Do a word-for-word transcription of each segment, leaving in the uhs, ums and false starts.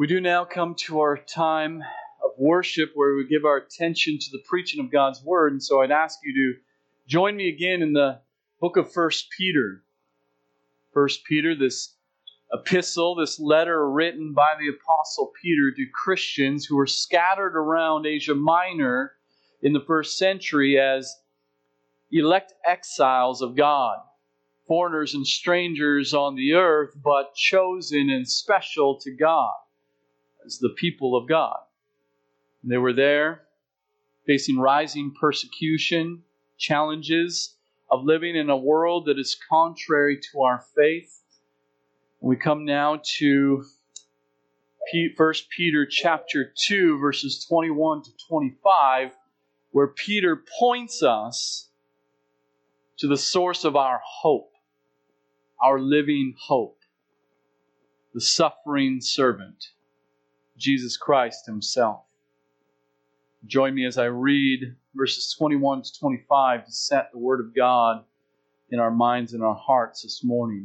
We do now come to our time of worship where we give our attention to the preaching of God's Word. And so I'd ask you to join me again in the book of First Peter. First Peter, this epistle, this letter written by the Apostle Peter to Christians who were scattered around Asia Minor in the first century as elect exiles of God. Foreigners and strangers on the earth, but chosen and special to God as the people of God. They were there facing rising persecution, challenges of living in a world that is contrary to our faith. We come now to First Peter chapter two, verses twenty-one to twenty-five, where Peter points us to the source of our hope, our living hope, the suffering servant, Jesus Christ Himself. Join me as I read verses twenty-one to twenty-five to set the Word of God in our minds and our hearts this morning.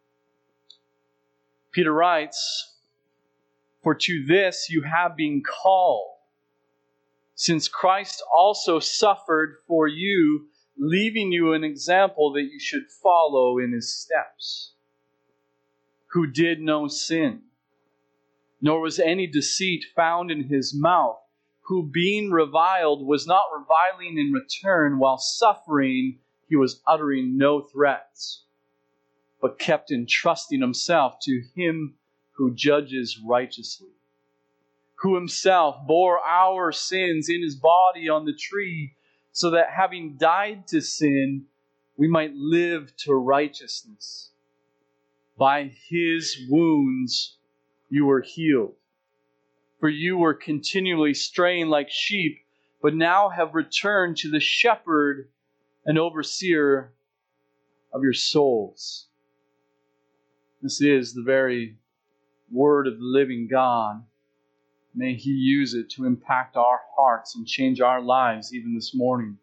Peter writes, "For to this you have been called, since Christ also suffered for you, leaving you an example that you should follow in His steps, who did no sin, nor was any deceit found in His mouth, who being reviled was not reviling in return, while suffering He was uttering no threats, but kept entrusting Himself to Him who judges righteously, who Himself bore our sins in His body on the tree, so that having died to sin, we might live to righteousness. By His wounds you were healed. For you were continually straying like sheep, but now have returned to the shepherd and overseer of your souls." This is the very word of the living God. May He use it to impact our hearts and change our lives even this morning.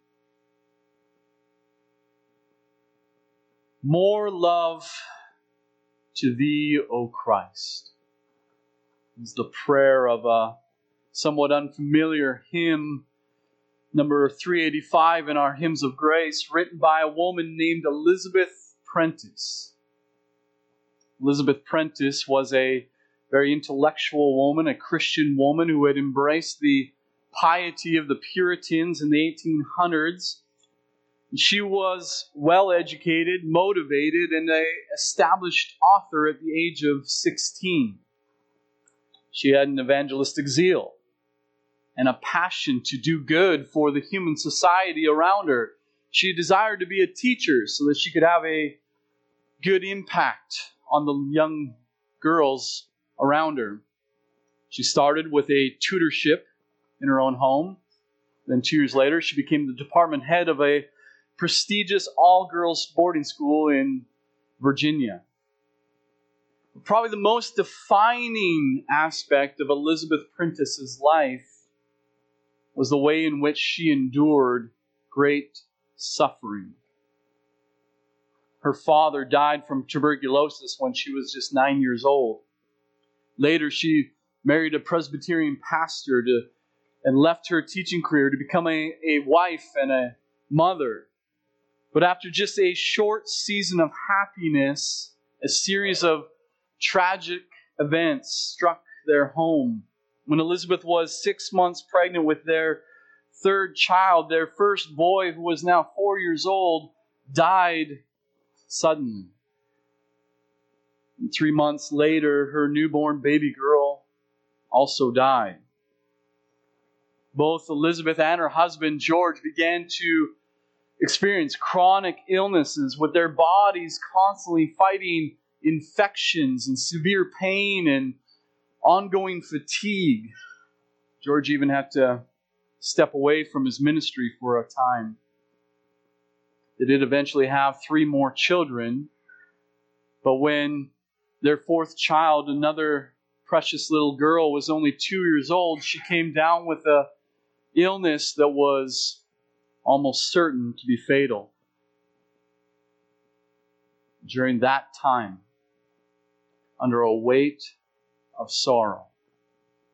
More love to Thee, O Christ, is the prayer of a somewhat unfamiliar hymn, number three eighty-five in our Hymns of Grace, written by a woman named Elizabeth Prentice. Elizabeth Prentice was a very intellectual woman, a Christian woman who had embraced the piety of the Puritans in the eighteen hundreds. She was well-educated, motivated, and an established author at the age of sixteen. She had an evangelistic zeal and a passion to do good for the human society around her. She desired to be a teacher so that she could have a good impact on the young girls around her. She started with a tutorship in her own home. Then two years later, she became the department head of a prestigious all-girls boarding school in Virginia. Probably the most defining aspect of Elizabeth Prentice's life was the way in which she endured great suffering. Her father died from tuberculosis when she was just nine years old. Later, she married a Presbyterian pastor to, and left her teaching career to become a, a wife and a mother. But after just a short season of happiness, a series of tragic events struck their home. When Elizabeth was six months pregnant with their third child, their first boy, who was now four years old, died suddenly. And three months later, her newborn baby girl also died. Both Elizabeth and her husband, George, began to experience chronic illnesses with their bodies constantly fighting infections and severe pain and ongoing fatigue. George even had to step away from his ministry for a time. They did eventually have three more children, but when their fourth child, another precious little girl, was only two years old, she came down with a illness that was almost certain to be fatal. During that time, under a weight of sorrow,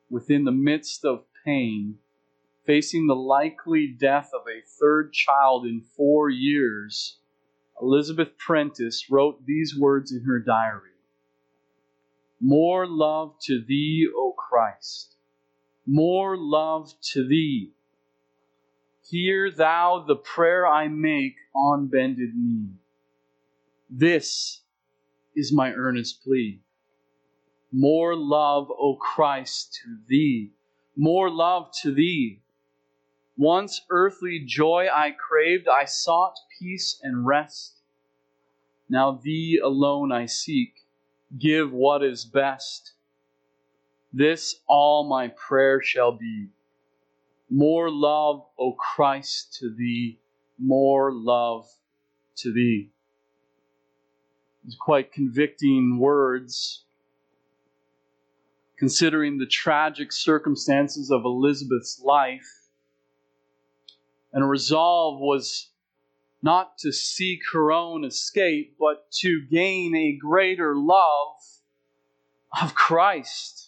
within the midst of pain, facing the likely death of a third child in four years, Elizabeth Prentice wrote these words in her diary. More love to thee, O Christ, more love to thee. Hear thou the prayer I make on bended knee. This is my earnest plea. More love, O Christ, to thee, more love to thee. Once earthly joy I craved, I sought peace and rest. Now thee alone I seek, give what is best. This all my prayer shall be. More love, O Christ, to thee, more love to thee. These quite convicting words, considering the tragic circumstances of Elizabeth's life. And a resolve was not to seek her own escape, but to gain a greater love of Christ.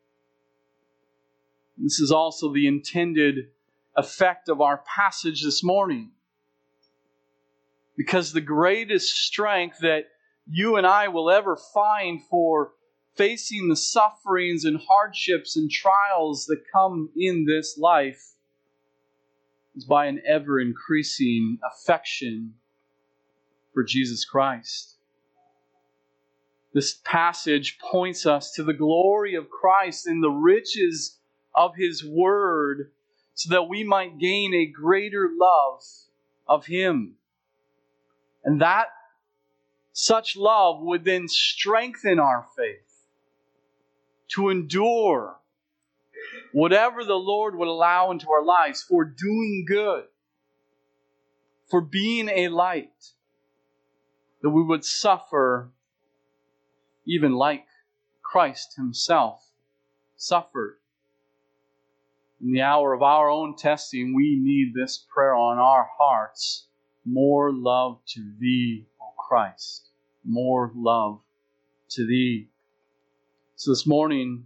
This is also the intended effect of our passage this morning. Because the greatest strength that you and I will ever find for facing the sufferings and hardships and trials that come in this life is by an ever-increasing affection for Jesus Christ. This passage points us to the glory of Christ and the riches of His Word so that we might gain a greater love of Him. And that such love would then strengthen our faith to endure whatever the Lord would allow into our lives for doing good, for being a light, that we would suffer even like Christ Himself suffered. In the hour of our own testing, we need this prayer on our hearts. More love to thee, O Christ. More love to thee. So this morning,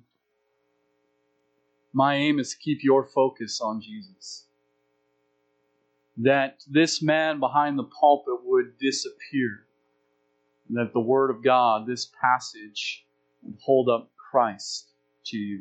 my aim is to keep your focus on Jesus. That this man behind the pulpit would disappear. And that the Word of God, this passage, would hold up Christ to you.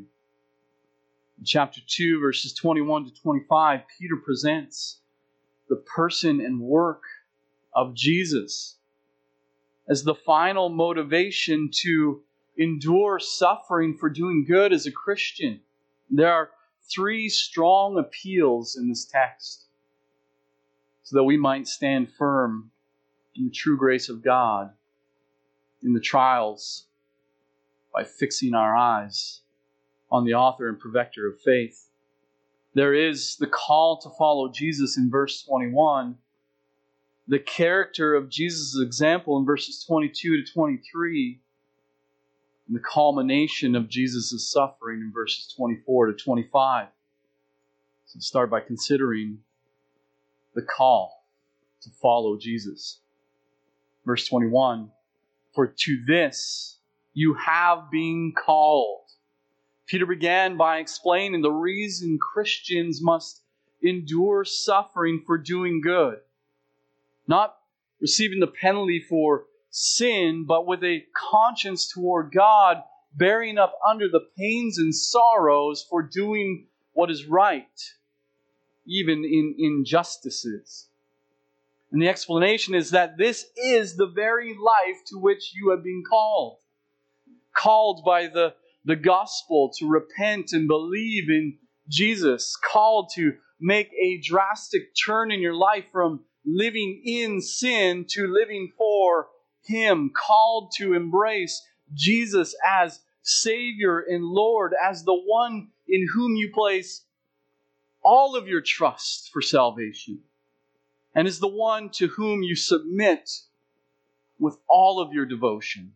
In chapter two, verses twenty-one to twenty-five, Peter presents the person and work of Jesus as the final motivation to endure suffering for doing good as a Christian. There are three strong appeals in this text so that we might stand firm in the true grace of God in the trials by fixing our eyes on the author and perfecter of faith. There is the call to follow Jesus in verse twenty-one, the character of Jesus' example in verses twenty-two to twenty-three, and the culmination of Jesus' suffering in verses twenty-four to twenty-five. So start by considering the call to follow Jesus. Verse twenty-one, for to this you have been called. Peter began by explaining the reason Christians must endure suffering for doing good. Not receiving the penalty for sin, but with a conscience toward God, bearing up under the pains and sorrows for doing what is right, even in injustices. And the explanation is that this is the very life to which you have been called. Called by the, the gospel to repent and believe in Jesus. Called to make a drastic turn in your life from living in sin to living for Him. Called to embrace Jesus as Savior and Lord, as the one in whom you place all of your trust for salvation, and is the one to whom you submit with all of your devotion.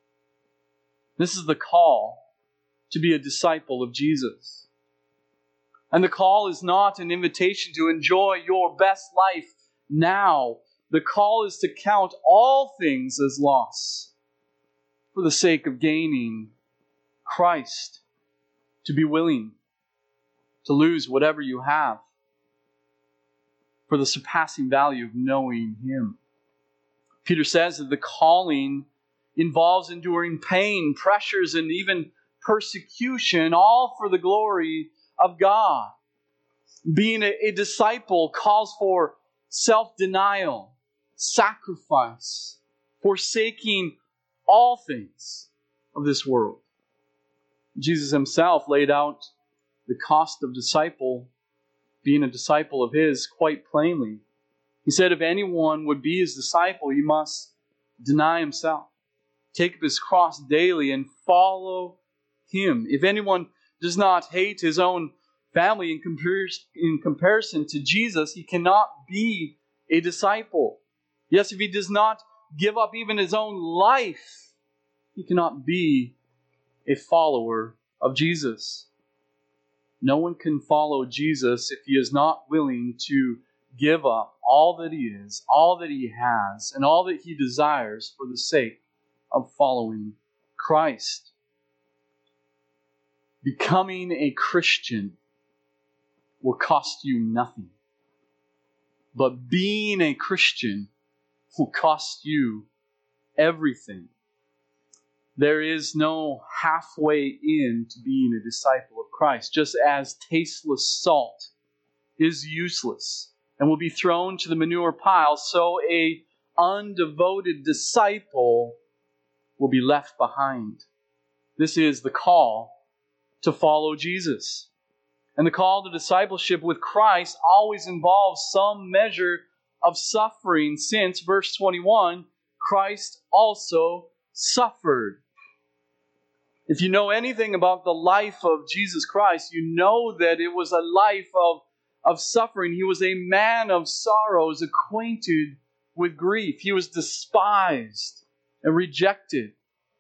This is the call to be a disciple of Jesus. And the call is not an invitation to enjoy your best life now. The call is to count all things as loss for the sake of gaining Christ. to be willing to lose whatever you have for the surpassing value of knowing Him. Peter says that the calling involves enduring pain, pressures, and even persecution, all for the glory of God. Being a, a disciple calls for self-denial, sacrifice, forsaking all things of this world. Jesus Himself laid out the cost of disciple, being a disciple of His, quite plainly. He said, if anyone would be His disciple, he must deny himself, take up his cross daily, and follow Him. If anyone does not hate his own family in, compar- in comparison to Jesus, he cannot be a disciple. Yes, if he does not give up even his own life, he cannot be a follower of Jesus. No one can follow Jesus if he is not willing to give up all that he is, all that he has, and all that he desires for the sake of following Christ. Becoming a Christian will cost you nothing. But being a Christian will cost you everything. There is no halfway in to being a disciple of Christ. Just as tasteless salt is useless and will be thrown to the manure pile, so a undevoted disciple will be left behind. This is the call to follow Jesus. And the call to discipleship with Christ always involves some measure of suffering, since, verse twenty-one, Christ also suffered. If you know anything about the life of Jesus Christ, you know that it was a life of, of suffering. He was a man of sorrows, acquainted with grief. He was despised and rejected.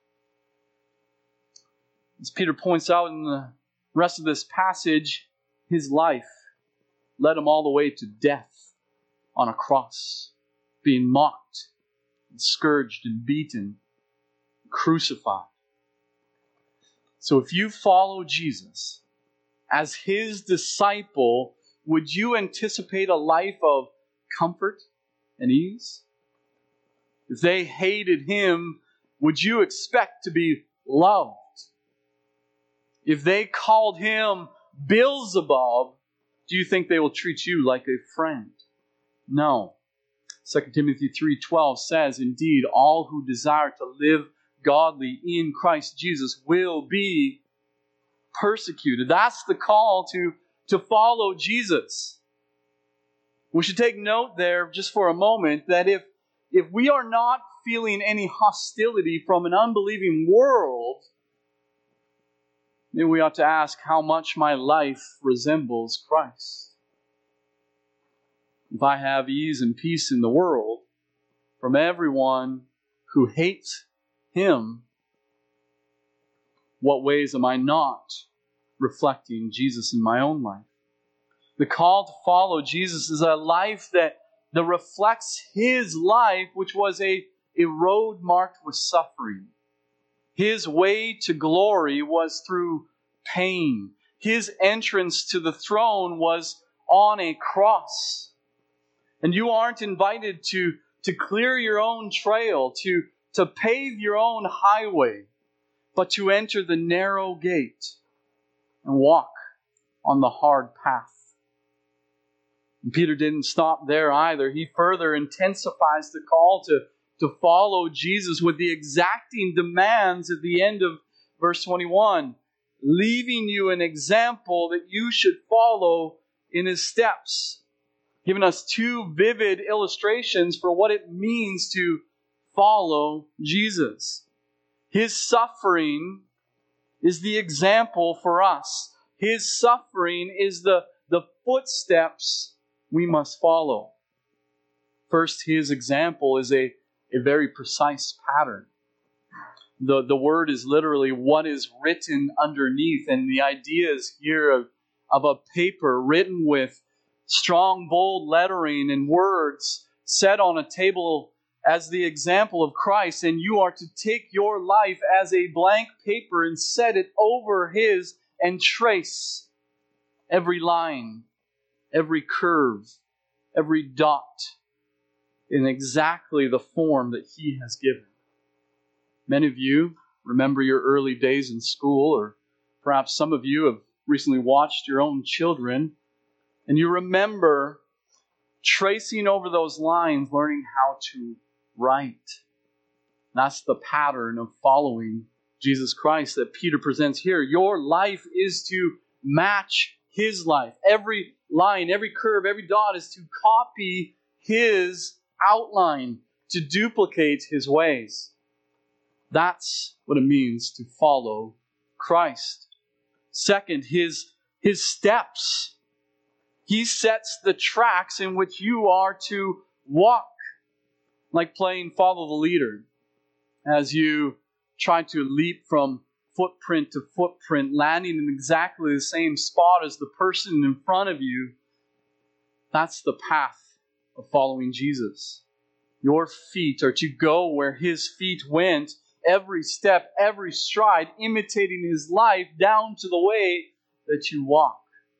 As Peter points out in the rest of this passage, his life led him all the way to death on a cross, being mocked, and scourged, and beaten, and crucified. So if you follow Jesus as His disciple, would you anticipate a life of comfort and ease? If they hated Him, would you expect to be loved? If they called Him Beelzebub, do you think they will treat you like a friend? No. Second Timothy three twelve says, indeed, all who desire to live godly in Christ Jesus will be persecuted. That's the call to, to follow Jesus. We should take note there just for a moment that if, if we are not feeling any hostility from an unbelieving world, maybe we ought to ask how much my life resembles Christ. If I have ease and peace in the world from everyone who hates Him, what ways am I not reflecting Jesus in my own life? The call to follow Jesus is a life that, that reflects His life, which was a, a road marked with suffering. His way to glory was through pain. His entrance to the throne was on a cross. And you aren't invited to, to clear your own trail, to, to pave your own highway, but to enter the narrow gate and walk on the hard path. And Peter didn't stop there either. He further intensifies the call to, to follow Jesus with the exacting demands at the end of verse twenty-one, leaving you an example that you should follow in His steps. Giving us two vivid illustrations for what it means to follow Jesus. His suffering is the example for us. His suffering is the, the footsteps we must follow. First, His example is a, a very precise pattern. The, the word is literally what is written underneath, and the idea is here of, of a paper written with strong, bold lettering and words set on a table as the example of Christ, and you are to take your life as a blank paper and set it over His and trace every line, every curve, every dot in exactly the form that He has given. Many of you remember your early days in school, or perhaps some of you have recently watched your own children, and you remember tracing over those lines, learning how to write. That's the pattern of following Jesus Christ that Peter presents here. Your life is to match His life. Every line, every curve, every dot is to copy His outline, to duplicate His ways. That's what it means to follow Christ. Second, His, His steps. He sets the tracks in which you are to walk, like playing follow the leader. As you try to leap from footprint to footprint, landing in exactly the same spot as the person in front of you, that's the path of following Jesus. Your feet are to go where His feet went, every step, every stride, imitating His life down to the way that you walk.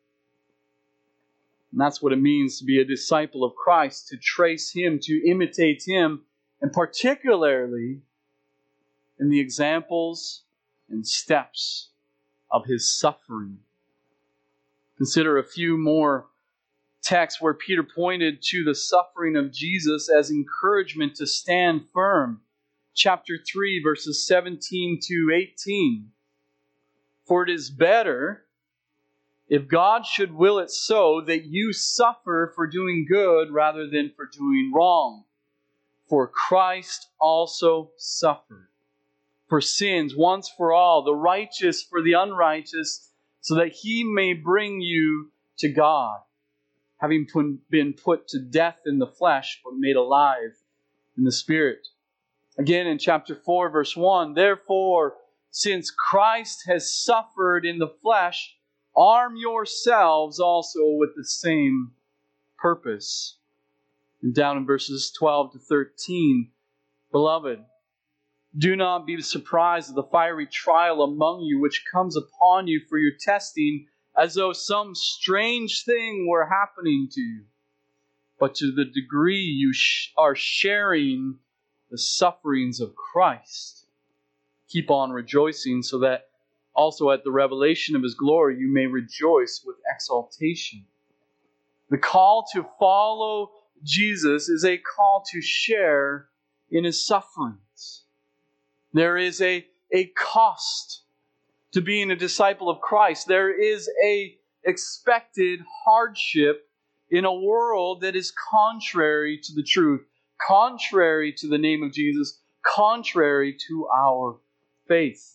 And that's what it means to be a disciple of Christ, to trace Him, to imitate Him, and particularly in the examples and steps of His suffering. Consider a few more texts where Peter pointed to the suffering of Jesus as encouragement to stand firm. Chapter three, verses seventeen to eighteen. For it is better, if God should will it so, that you suffer for doing good rather than for doing wrong. For Christ also suffered for sins once for all, the righteous for the unrighteous, so that He may bring you to God, having been put to death in the flesh, but made alive in the Spirit. Again in chapter four, verse one, therefore, since Christ has suffered in the flesh, arm yourselves also with the same purpose. And down in verses twelve to thirteen, beloved, do not be surprised at the fiery trial among you which comes upon you for your testing, as though some strange thing were happening to you. But to the degree you sh- are sharing the sufferings of Christ, keep on rejoicing, so that also at the revelation of His glory you may rejoice with exaltation. The call to follow Jesus is a call to share in His sufferings. There is a, a cost to being a disciple of Christ. There is a expected hardship in a world that is contrary to the truth, contrary to the name of Jesus, contrary to our faith.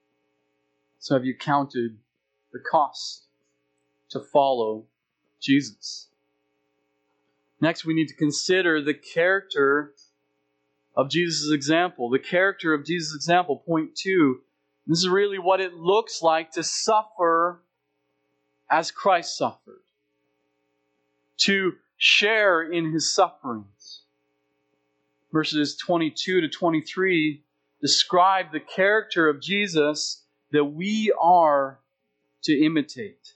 So have you counted the cost to follow Jesus? Next, we need to consider the character of Jesus' example. The character of Jesus' example, point two. This is really what it looks like to suffer as Christ suffered. To share in His sufferings. Verses twenty-two to twenty-three describe the character of Jesus that we are to imitate.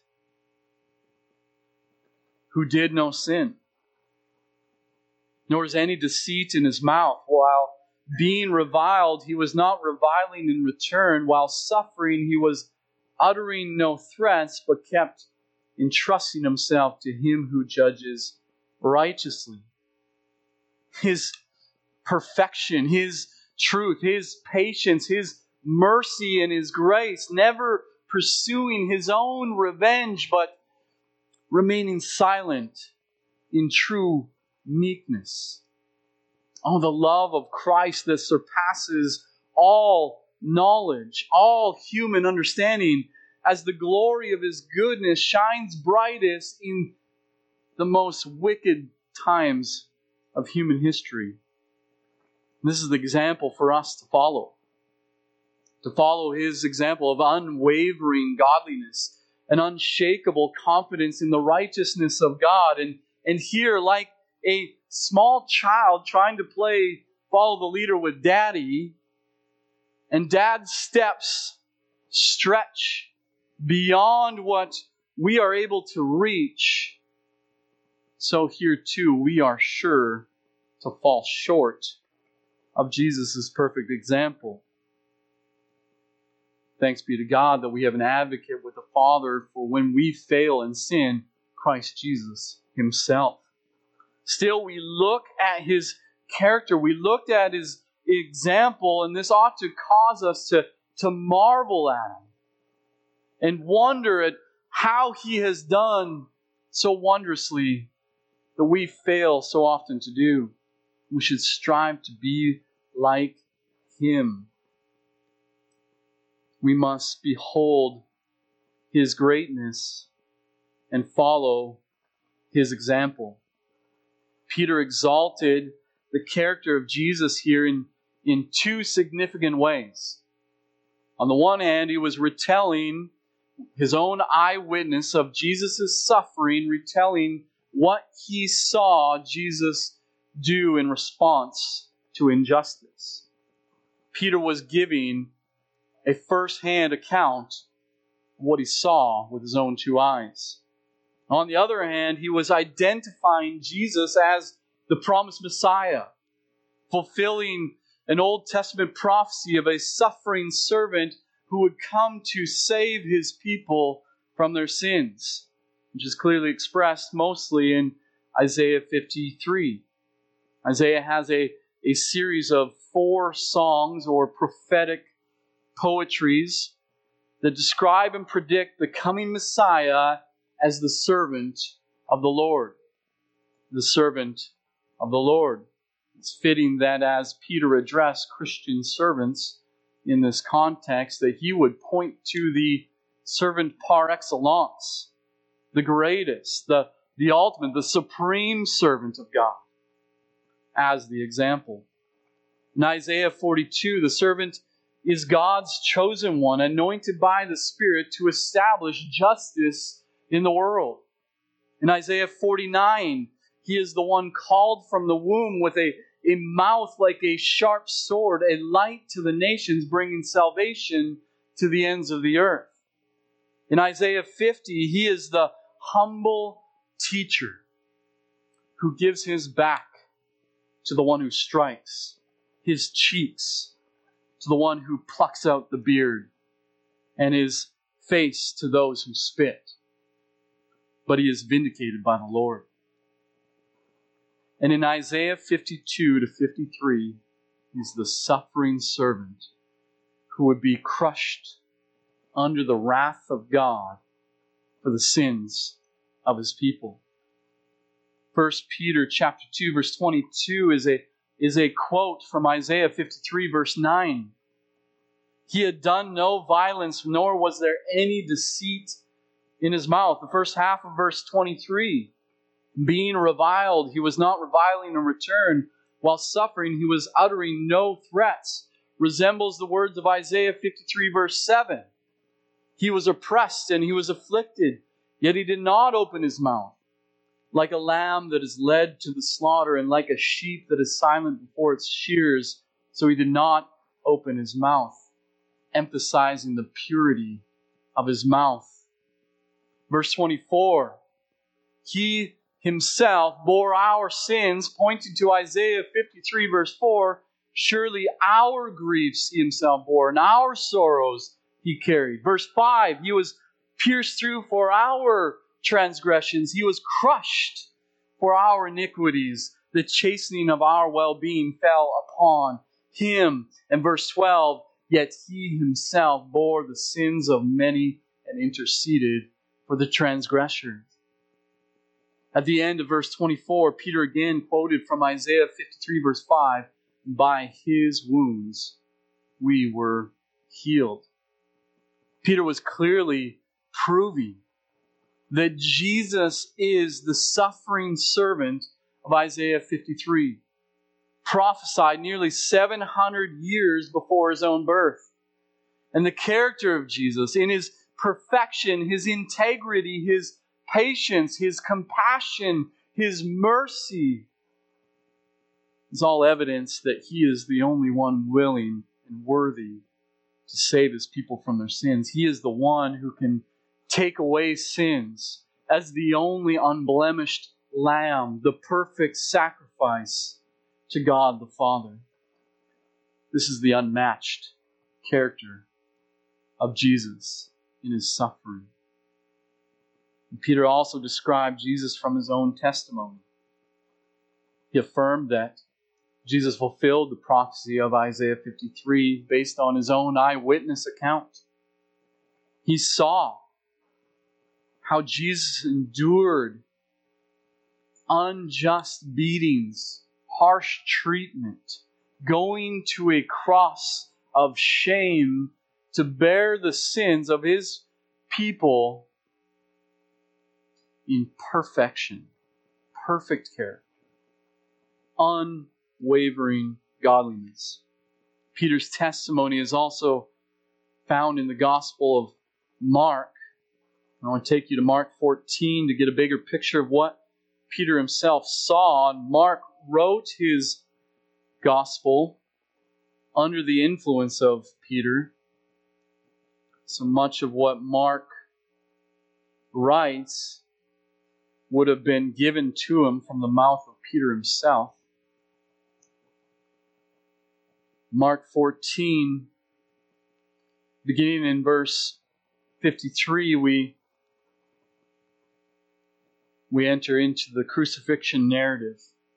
Who did no sin, nor is any deceit in His mouth. While being reviled, He was not reviling in return. While suffering, He was uttering no threats, but kept entrusting Himself to Him who judges righteously. His perfection, His truth, His patience, His mercy and His grace, never pursuing His own revenge, but remaining silent in true meekness. Oh, the love of Christ that surpasses all knowledge, all human understanding, as the glory of His goodness shines brightest in the most wicked times of human history. This is the example for us to follow. To follow His example of unwavering godliness, an unshakable confidence in the righteousness of God. And, and here, like a small child trying to play follow the leader with daddy, and dad's steps stretch beyond what we are able to reach, so here too we are sure to fall short of Jesus' perfect example. Thanks be to God that we have an advocate with the Father for when we fail in sin, Christ Jesus Himself. Still, we look at His character, we looked at His example, and this ought to cause us to, to marvel at Him and wonder at how He has done so wondrously that we fail so often to do. We should strive to be like Him. We must behold His greatness and follow His example. Peter exalted the character of Jesus here in, in two significant ways. On the one hand, he was retelling his own eyewitness of Jesus' suffering, retelling what he saw Jesus do in response to injustice. Peter was giving a first-hand account of what he saw with his own two eyes. On the other hand, he was identifying Jesus as the promised Messiah, fulfilling an Old Testament prophecy of a suffering servant who would come to save His people from their sins, which is clearly expressed mostly in Isaiah fifty-three. Isaiah has a, a series of four songs or prophetic poetries that describe and predict the coming Messiah as the servant of the Lord. The servant of the Lord. It's fitting that as Peter addressed Christian servants in this context, that he would point to the servant par excellence, the greatest, the, the ultimate, the supreme servant of God, as the example. In Isaiah forty-two, the servant is God's chosen one, anointed by the Spirit to establish justice in the world. In Isaiah forty-nine, he is the one called from the womb with a, a mouth like a sharp sword, a light to the nations, bringing salvation to the ends of the earth. In Isaiah fifty, he is the humble teacher who gives his back to the one who strikes, his cheeks to the one who plucks out the beard, and his face to those who spit. But he is vindicated by the Lord. And in Isaiah fifty-two to fifty-three, he's the suffering servant who would be crushed under the wrath of God for the sins of His people. First Peter chapter two, verse twenty-two is a, is a quote from Isaiah fifty-three, verse nine. He had done no violence, nor was there any deceit in His mouth. The first half of verse twenty-three. Being reviled, He was not reviling in return. While suffering, He was uttering no threats. Resembles the words of Isaiah fifty-three, verse seven. He was oppressed and He was afflicted, yet He did not open His mouth. Like a lamb that is led to the slaughter, and like a sheep that is silent before its shears, so He did not open His mouth, emphasizing the purity of His mouth. Verse twenty-four, He Himself bore our sins, pointing to Isaiah fifty-three, verse four. Surely our griefs He Himself bore, and our sorrows He carried. Verse five, He was pierced through for our transgressions. He was crushed for our iniquities. The chastening of our well-being fell upon Him. And verse twelve, yet He Himself bore the sins of many and interceded for the transgressors. At the end of verse twenty-four, Peter again quoted from Isaiah fifty-three, verse five, by His wounds we were healed. Peter was clearly proving that Jesus is the suffering servant of Isaiah fifty-three, prophesied nearly seven hundred years before His own birth. And the character of Jesus, in His perfection, His integrity, His patience, His compassion, His mercy, is all evidence that He is the only one willing and worthy to save His people from their sins. He is the one who can take away sins, as the only unblemished Lamb, the perfect sacrifice to God the Father. This is the unmatched character of Jesus in His suffering. And Peter also described Jesus from his own testimony. He affirmed that Jesus fulfilled the prophecy of Isaiah fifty-three based on his own eyewitness account. He saw how Jesus endured unjust beatings, harsh treatment, going to a cross of shame to bear the sins of His people in perfection, perfect character, unwavering godliness. Peter's testimony is also found in the Gospel of Mark. I want to take you to Mark fourteen to get a bigger picture of what Peter himself saw. And Mark wrote his Gospel under the influence of Peter. So much of what Mark writes would have been given to him from the mouth of Peter himself. Mark fourteen, beginning in verse fifty-three, we, we enter into the crucifixion narrative.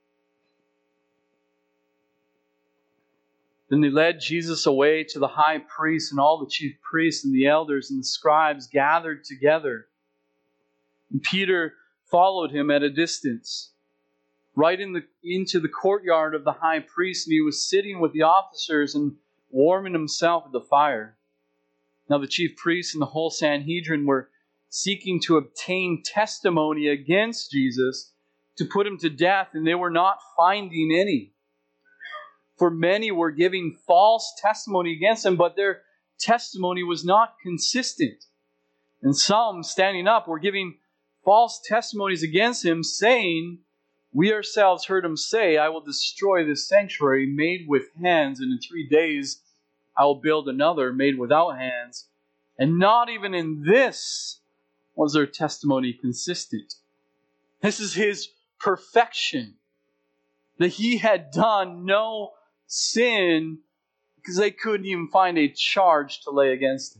Then they led Jesus away to the high priest, and all the chief priests and the elders and the scribes gathered together. And Peter followed him at a distance, right in the, into the courtyard of the high priest, and he was sitting with the officers and warming himself at the fire. Now the chief priests and the whole Sanhedrin were seeking to obtain testimony against Jesus to put him to death, and they were not finding any. For many were giving false testimony against him, but their testimony was not consistent. And some, standing up, were giving false testimonies against him, saying, "We ourselves heard him say, 'I will destroy this sanctuary made with hands, and in three days I will build another made without hands.' And not even in this was their testimony consistent." This is his perfection, that he had done no sin, because they couldn't even find a charge to lay against him.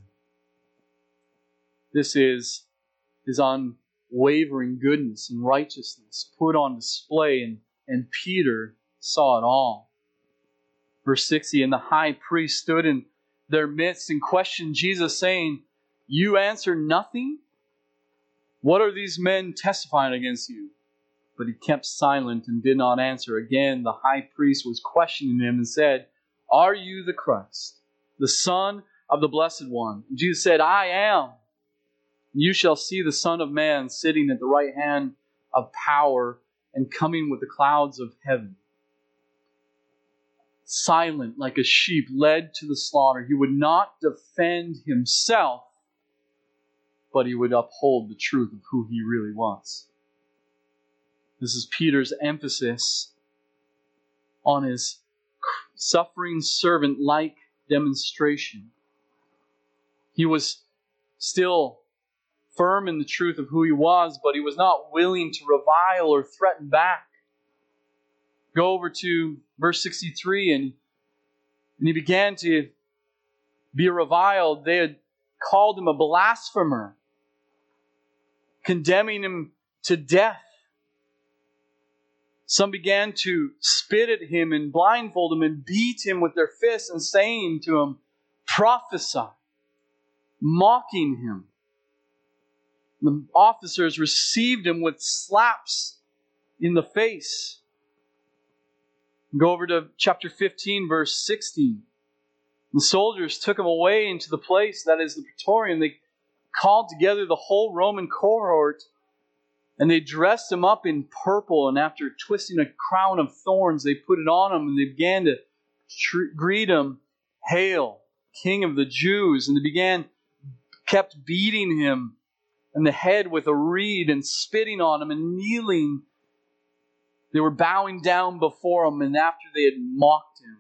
This is his unwavering goodness and righteousness put on display, and, and Peter saw it all. Verse sixty, and the high priest stood in their midst and questioned Jesus, saying, "You answer nothing? What are these men testifying against you?" But he kept silent and did not answer. Again, the high priest was questioning him and said, "Are you the Christ, the Son of the Blessed One?" And Jesus said, "I am. You shall see the Son of Man sitting at the right hand of power and coming with the clouds of heaven." Silent like a sheep led to the slaughter, he would not defend himself, but he would uphold the truth of who he really was. This is Peter's emphasis on his suffering servant-like demonstration. He was still firm in the truth of who he was, but he was not willing to revile or threaten back. Go over to verse sixty-three, and, and he began to be reviled. They had called him a blasphemer, condemning him to death. Some began to spit at him and blindfold him and beat him with their fists and saying to him, "Prophesy," mocking him. The officers received him with slaps in the face. Go over to chapter fifteen, verse sixteen. The soldiers took him away into the place that is the Praetorium. They called together the whole Roman cohort, and they dressed him up in purple, and after twisting a crown of thorns, they put it on him, and they began to tr- greet him, "Hail, King of the Jews!" And they began, kept beating him in the head with a reed and spitting on him and kneeling. They were bowing down before him, and after they had mocked him,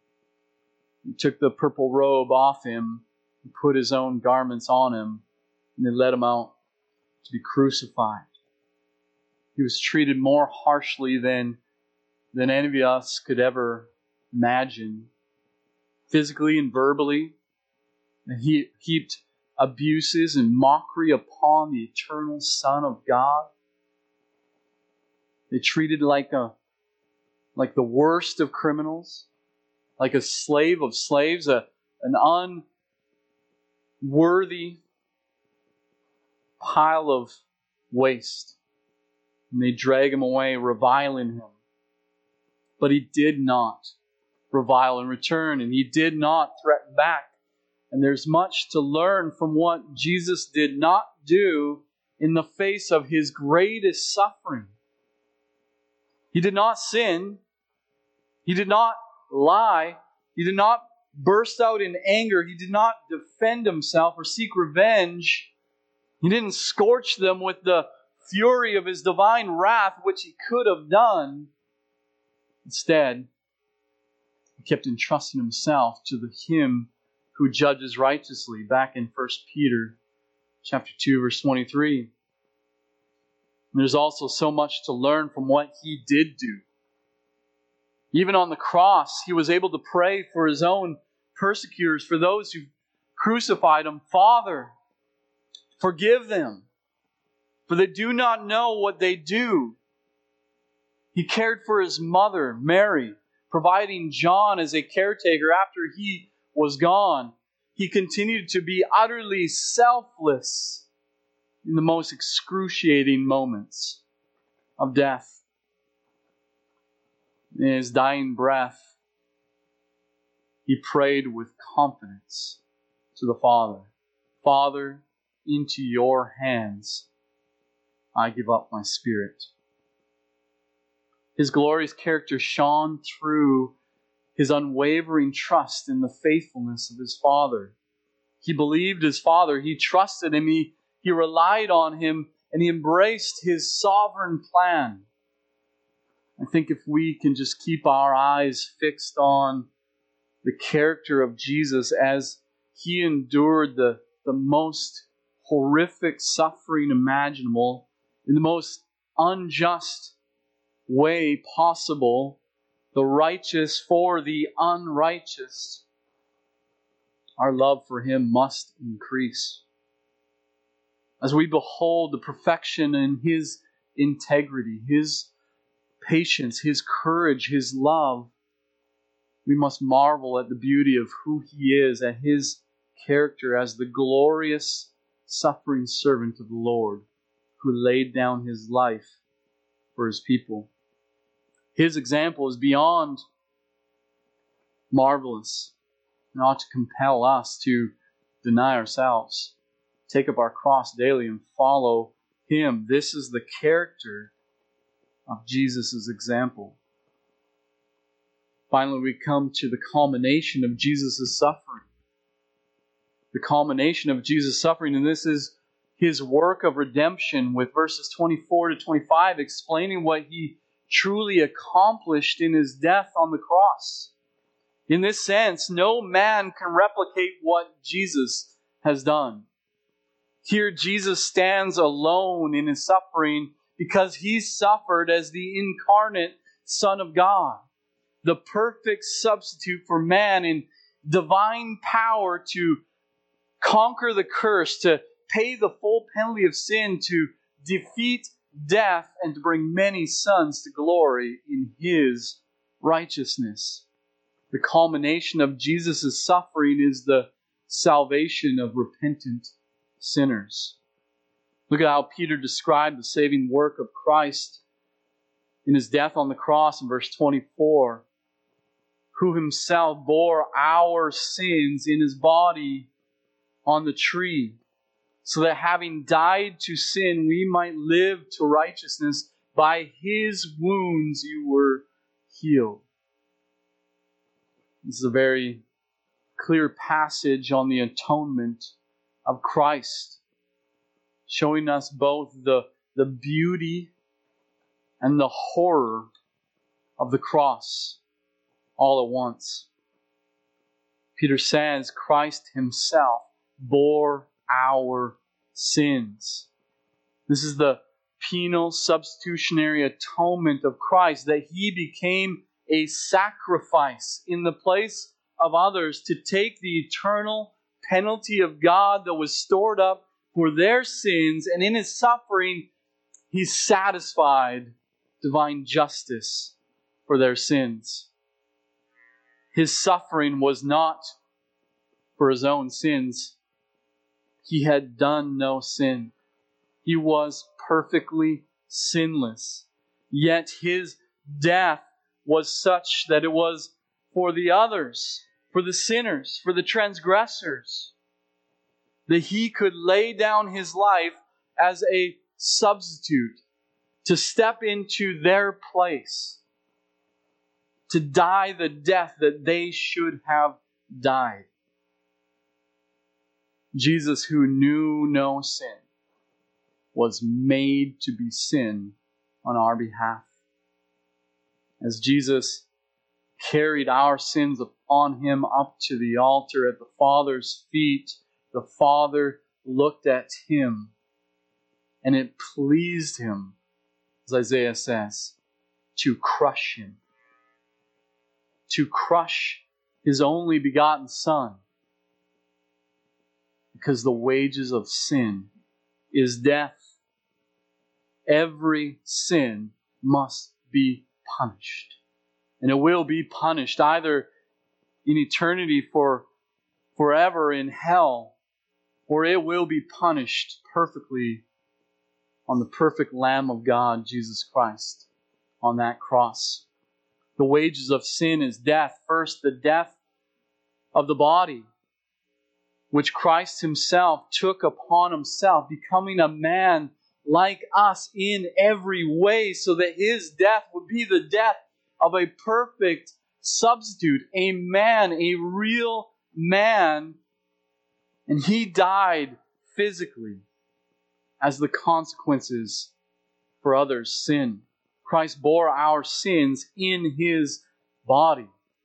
he took the purple robe off him and put his own garments on him and they led him out to be crucified. He was treated more harshly than, than any of us could ever imagine, physically and verbally. And he heaped abuses and mockery upon the eternal Son of God. They treated like a like the worst of criminals, like a slave of slaves, a, an unworthy pile of waste. And they drag him away, reviling him. But he did not revile in return, and he did not threaten back. And there's much to learn from what Jesus did not do in the face of his greatest suffering. He did not sin. He did not lie. He did not burst out in anger. He did not defend himself or seek revenge. He didn't scorch them with the fury of his divine wrath, which he could have done. Instead, he kept entrusting himself to the Him who judges righteously, back in First Peter chapter two, verse twenty-three. And there's also so much to learn from what he did do. Even on the cross, he was able to pray for his own persecutors, for those who crucified him. Father, forgive them, for they do not know what they do. He cared for his mother, Mary, providing John as a caretaker after he was gone. He continued to be utterly selfless in the most excruciating moments of death. In his dying breath, he prayed with confidence to the Father, Father, into your hands I give up my spirit. His glorious character shone through his unwavering trust in the faithfulness of his Father. He believed his Father. He trusted him. He, he relied on him. And he embraced his sovereign plan. I think if we can just keep our eyes fixed on the character of Jesus as he endured the, the most horrific suffering imaginable in the most unjust way possible, the righteous for the unrighteous, our love for him must increase. As we behold the perfection in his integrity, his patience, his courage, his love, we must marvel at the beauty of who he is, at his character as the glorious suffering servant of the Lord who laid down his life for his people. His example is beyond marvelous and ought to compel us to deny ourselves, take up our cross daily and follow him. This is the character of Jesus' example. Finally, we come to the culmination of Jesus' suffering. The culmination of Jesus' suffering, and this is his work of redemption, with verses twenty-four to twenty-five explaining what he truly accomplished in his death on the cross. In this sense, no man can replicate what Jesus has done. Here, Jesus stands alone in his suffering because he suffered as the incarnate Son of God, the perfect substitute for man in divine power to conquer the curse, to pay the full penalty of sin, to defeat death, and to bring many sons to glory in his righteousness. The culmination of Jesus' suffering is the salvation of repentant sinners. Look at how Peter described the saving work of Christ in his death on the cross in verse twenty-four. Who himself bore our sins in his body on the tree, so that having died to sin, we might live to righteousness. By his wounds you were healed. This is a very clear passage on the atonement of Christ, showing us both the, the beauty and the horror of the cross all at once. Peter says Christ himself bore our sins. This is the penal substitutionary atonement of Christ, that He became a sacrifice in the place of others to take the eternal penalty of God that was stored up for their sins, and in His suffering, He satisfied divine justice for their sins. His suffering was not for His own sins. He had done no sin. He was perfectly sinless. Yet His death was such that it was for the others, for the sinners, for the transgressors, that He could lay down His life as a substitute to step into their place, to die the death that they should have died. Jesus, who knew no sin, was made to be sin on our behalf. As Jesus carried our sins upon Him up to the altar at the Father's feet, the Father looked at Him, and it pleased Him, as Isaiah says, to crush Him, to crush His only begotten Son, because the wages of sin is death. Every sin must be punished. And it will be punished either in eternity for forever in hell, or it will be punished perfectly on the perfect Lamb of God, Jesus Christ, on that cross. The wages of sin is death. First, the death of the body, which Christ Himself took upon Himself, becoming a man like us in every way, so that His death would be the death of a perfect substitute, a man, a real man. And He died physically as the consequences for others' sin. Christ bore our sins in His body.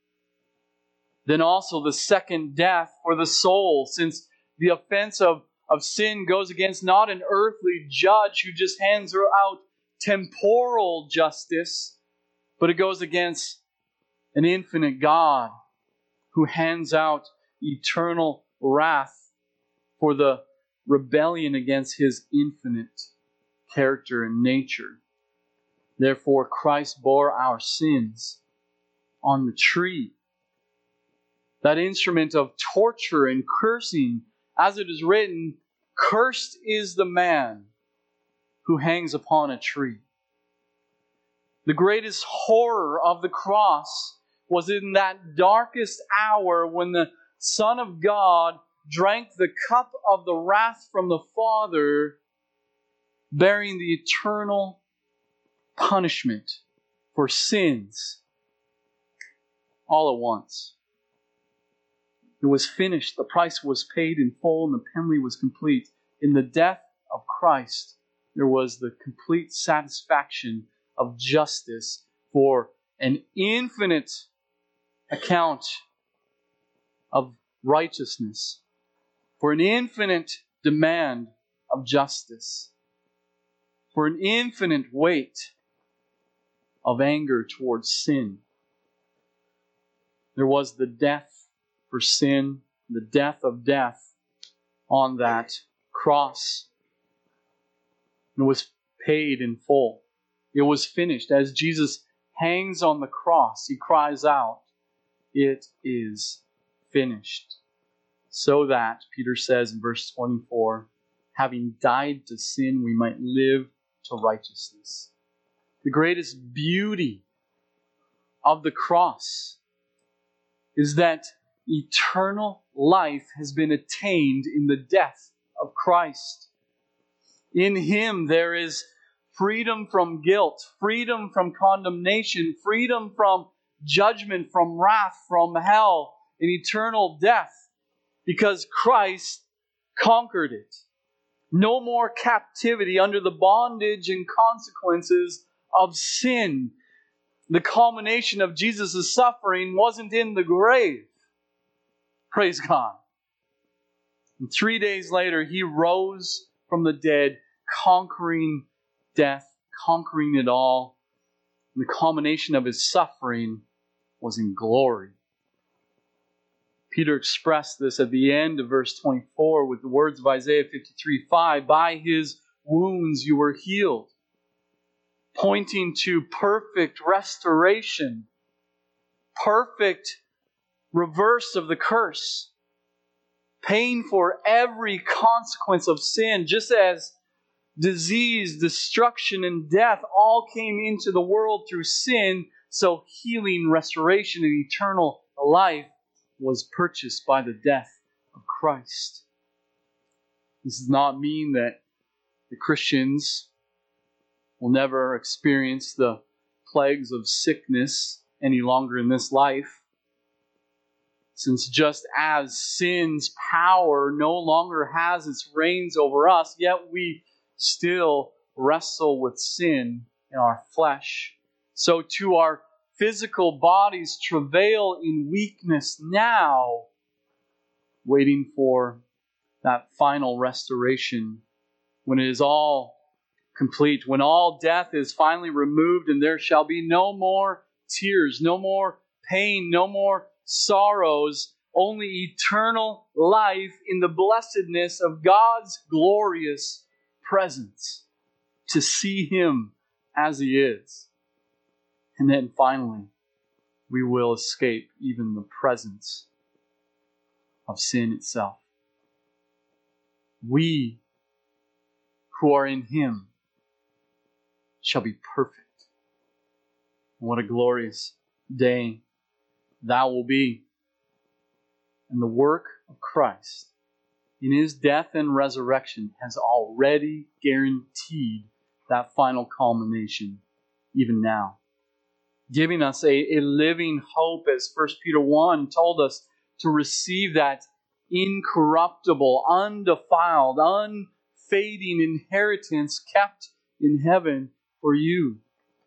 Then also the second death for the soul, since the offense of, of sin goes against not an earthly judge who just hands out temporal justice, but it goes against an infinite God who hands out eternal wrath for the rebellion against His infinite character and nature. Therefore, Christ bore our sins on the tree. That instrument of torture and cursing, as it is written, "Cursed is the man who hangs upon a tree." The greatest horror of the cross was in that darkest hour when the Son of God drank the cup of the wrath from the Father, bearing the eternal punishment for sins all at once. It was finished. The price was paid in full and the penalty was complete. In the death of Christ, there was the complete satisfaction of justice for an infinite account of righteousness, for an infinite demand of justice, for an infinite weight of anger towards sin. There was the death for sin, the death of death on that cross. It was paid in full. It was finished. As Jesus hangs on the cross, He cries out, "It is finished." So that, Peter says in verse twenty-four, having died to sin, we might live to righteousness. The greatest beauty of the cross is that eternal life has been attained in the death of Christ. In Him there is freedom from guilt, freedom from condemnation, freedom from judgment, from wrath, from hell, and eternal death, because Christ conquered it. No more captivity under the bondage and consequences of sin. The culmination of Jesus' suffering wasn't in the grave. Praise God. And three days later, He rose from the dead, conquering death, conquering it all. And the culmination of his suffering was in glory. Peter expressed this at the end of verse twenty-four with the words of Isaiah fifty-three five, by his wounds you were healed, pointing to perfect restoration, perfect reverse of the curse, paying for every consequence of sin, just as disease, destruction, and death all came into the world through sin, so healing, restoration, and eternal life was purchased by the death of Christ. This does not mean that the Christians will never experience the plagues of sickness any longer in this life, since just as sin's power no longer has its reigns over us, yet we still wrestle with sin in our flesh. So too our physical bodies travail in weakness now, waiting for that final restoration when it is all complete, when all death is finally removed and there shall be no more tears, no more pain, no more sorrows, only eternal life in the blessedness of God's glorious presence, to see Him as He is. And then finally, we will escape even the presence of sin itself. We who are in Him shall be perfect. What a glorious day that will be. And the work of Christ in His death and resurrection has already guaranteed that final culmination even now, giving us a, a living hope, as First Peter one told us, to receive that incorruptible, undefiled, unfading inheritance kept in heaven for you,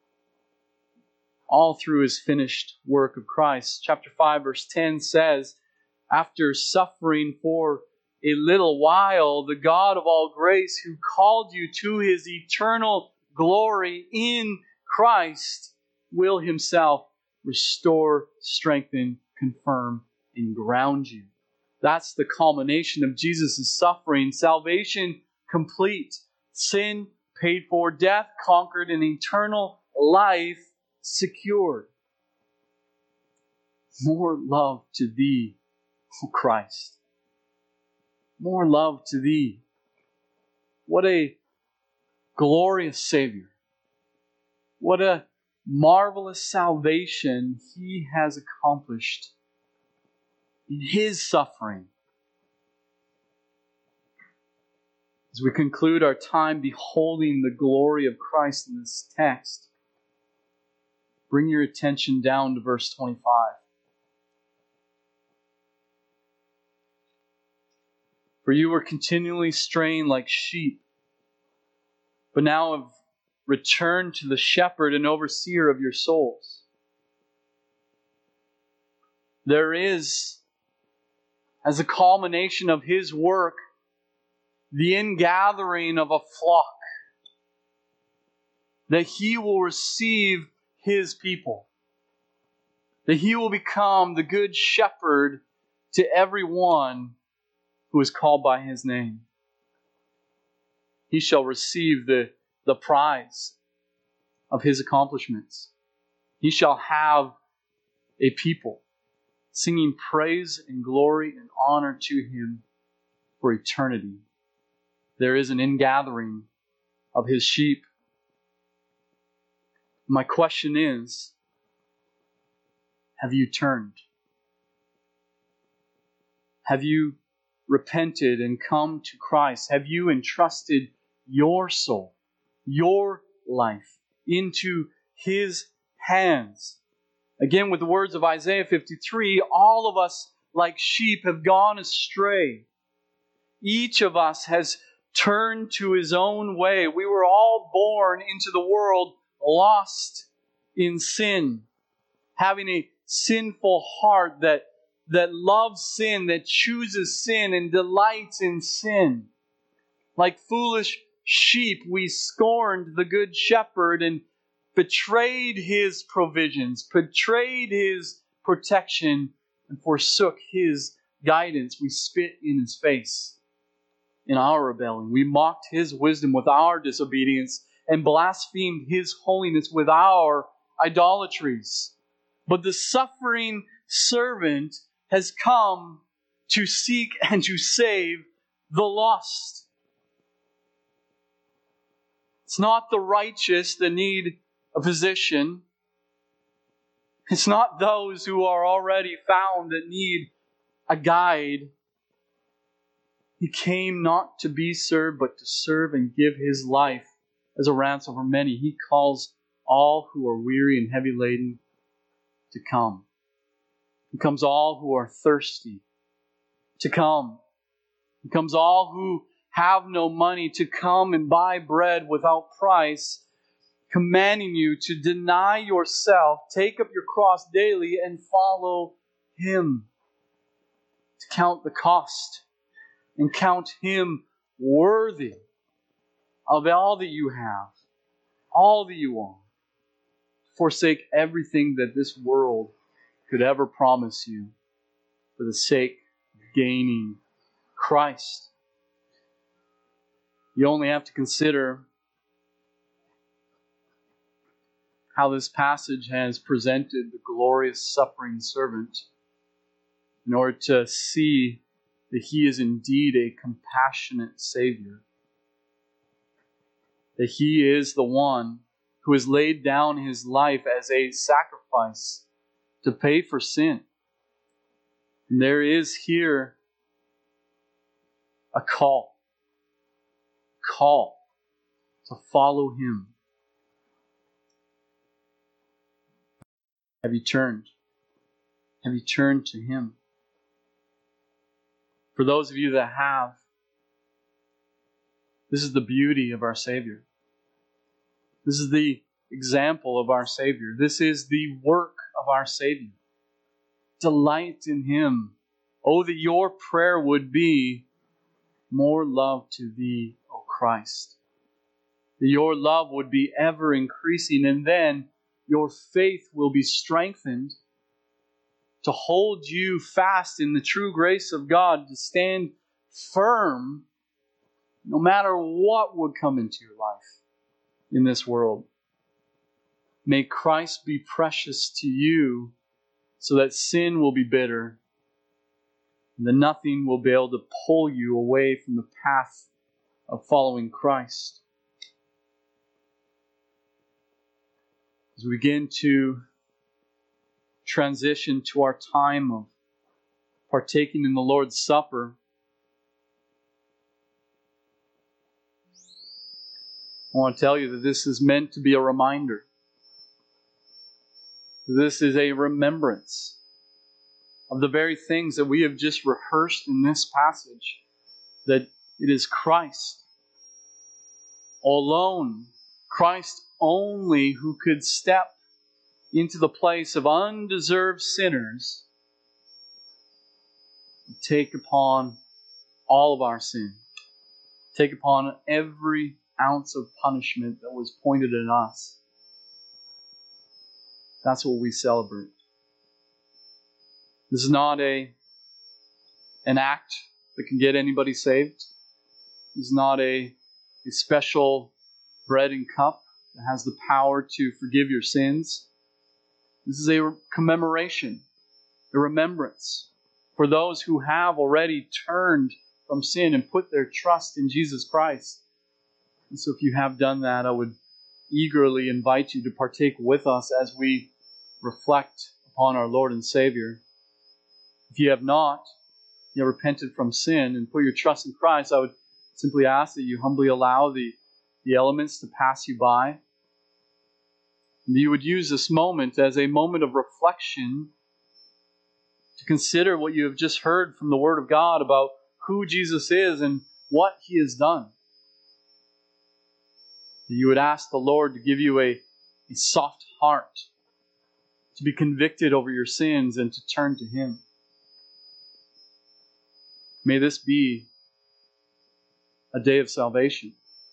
all through His finished work of Christ. Chapter five, verse ten says, after suffering for a little while, the God of all grace, who called you to His eternal glory in Christ, will Himself restore, strengthen, confirm, and ground you. That's the culmination of Jesus' suffering. Salvation complete. Sin paid for. Death conquered. And eternal life secured. More love to Thee, O Christ. More love to Thee. What a glorious Savior. What a marvelous salvation He has accomplished in His suffering. As we conclude our time beholding the glory of Christ in this text, bring your attention down to verse twenty-five. For you were continually straying like sheep, but now have returned to the shepherd and overseer of your souls. There is, as a culmination of His work, the ingathering of a flock, that He will receive His people, that He will become the good shepherd to everyone who is called by His name. He shall receive the, the prize of His accomplishments. He shall have a people singing praise and glory and honor to Him for eternity. There is an ingathering of His sheep. My question is, have you turned? Have you repented and come to Christ? Have you entrusted your soul, your life, into His hands? Again, with the words of Isaiah fifty-three, all of us like sheep have gone astray. Each of us has turned to his own way. We were all born into the world lost in sin, having a sinful heart that, that loves sin, that chooses sin and delights in sin. Like foolish sheep, we scorned the good shepherd and betrayed his provisions, betrayed his protection, and forsook his guidance. We spit in his face in our rebellion. We mocked his wisdom with our disobedience and blasphemed his holiness with our idolatries. But the suffering servant has come to seek and to save the lost. It's not the righteous that need a physician. It's not those who are already found that need a guide. He came not to be served, but to serve and give his life as a ransom for many. He calls all who are weary and heavy laden to come. He comes all who are thirsty to come. He comes all who have no money to come and buy bread without price, commanding you to deny yourself, take up your cross daily, and follow Him. To count the cost and count Him worthy of all that you have, all that you own. Forsake everything that this world could ever promise you for the sake of gaining Christ. You only have to consider how this passage has presented the glorious suffering servant in order to see that he is indeed a compassionate Savior. That he is the one who has laid down his life as a sacrifice to pay for sin. And there is here a call. Call to follow Him. Have you turned? Have you turned to Him? For those of you that have, this is the beauty of our Savior. This is the example of our Savior. This is the work of our Savior. Delight in Him. Oh, that your prayer would be, more love to Thee, O Christ. That your love would be ever increasing, and then your faith will be strengthened to hold you fast in the true grace of God, to stand firm no matter what would come into your life in this world. May Christ be precious to you so that sin will be bitter and that nothing will be able to pull you away from the path of following Christ. As we begin to transition to our time of partaking in the Lord's Supper, I want to tell you that this is meant to be a reminder. This is a remembrance of the very things that we have just rehearsed in this passage, that it is Christ alone, Christ only, who could step into the place of undeserved sinners and take upon all of our sin, take upon every ounce of punishment that was pointed at us. That's what we celebrate. This is not a an act that can get anybody saved. This is not a, a special bread and cup that has the power to forgive your sins. This is a commemoration, a remembrance for those who have already turned from sin and put their trust in Jesus Christ. And so if you have done that, I would eagerly invite you to partake with us as we reflect upon our Lord and Savior. If you have not, you have repented from sin and put your trust in Christ, I would simply ask that you humbly allow the, the elements to pass you by. And you would use this moment as a moment of reflection to consider what you have just heard from the Word of God about who Jesus is and what He has done. That you would ask the Lord to give you a, a soft heart, to be convicted over your sins and to turn to Him. May this be a day of salvation.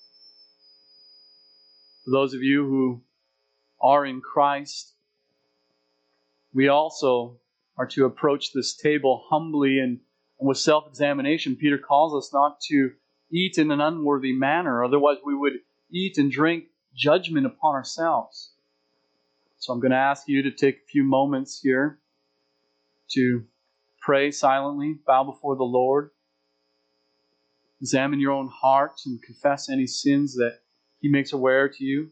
For those of you who are in Christ, we also are to approach this table humbly and, and with self-examination. Peter calls us not to eat in an unworthy manner, otherwise we would eat and drink judgment upon ourselves. So I'm going to ask you to take a few moments here to pray silently, bow before the Lord, examine your own heart and confess any sins that He makes aware to you.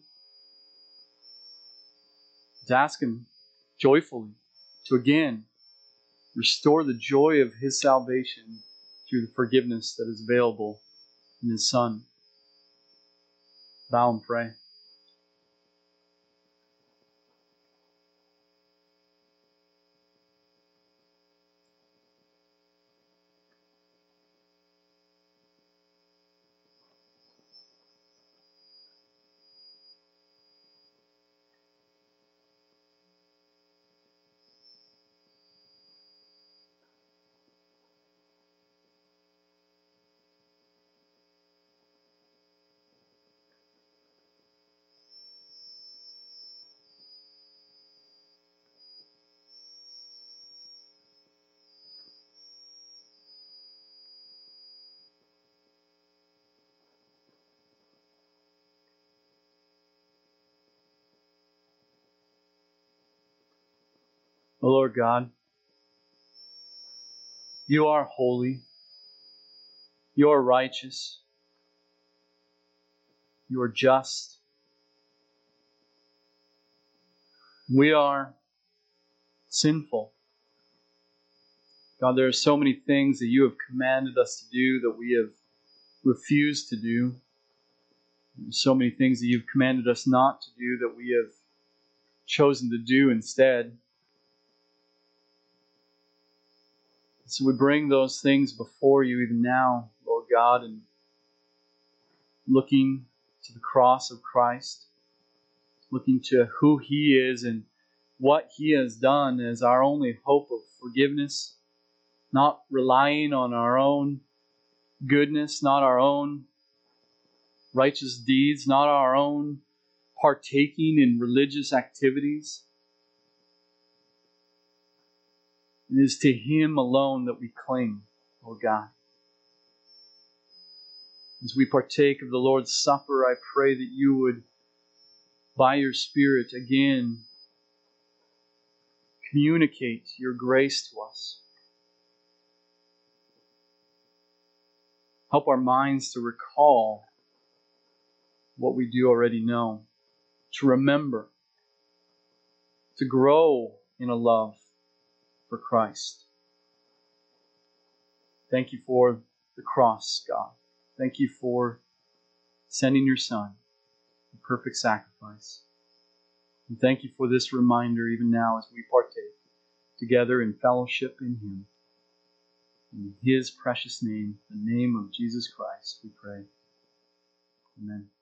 Just ask Him joyfully to again restore the joy of His salvation through the forgiveness that is available in His Son. Bow and pray. O Lord God, You are holy, You are righteous, You are just. We are sinful. God, there are so many things that You have commanded us to do that we have refused to do. There are so many things that You've commanded us not to do that we have chosen to do instead. So we bring those things before You even now, Lord God, and looking to the cross of Christ, looking to who He is and what He has done as our only hope of forgiveness, not relying on our own goodness, not our own righteous deeds, not our own partaking in religious activities. It is to Him alone that we cling, O God. As we partake of the Lord's Supper, I pray that You would, by Your Spirit, again communicate Your grace to us. Help our minds to recall what we do already know, to remember, to grow in a love for Christ. Thank You for the cross, God. Thank You for sending Your Son, the perfect sacrifice. And thank You for this reminder even now as we partake together in fellowship in Him. In His precious name, the name of Jesus Christ, we pray. Amen.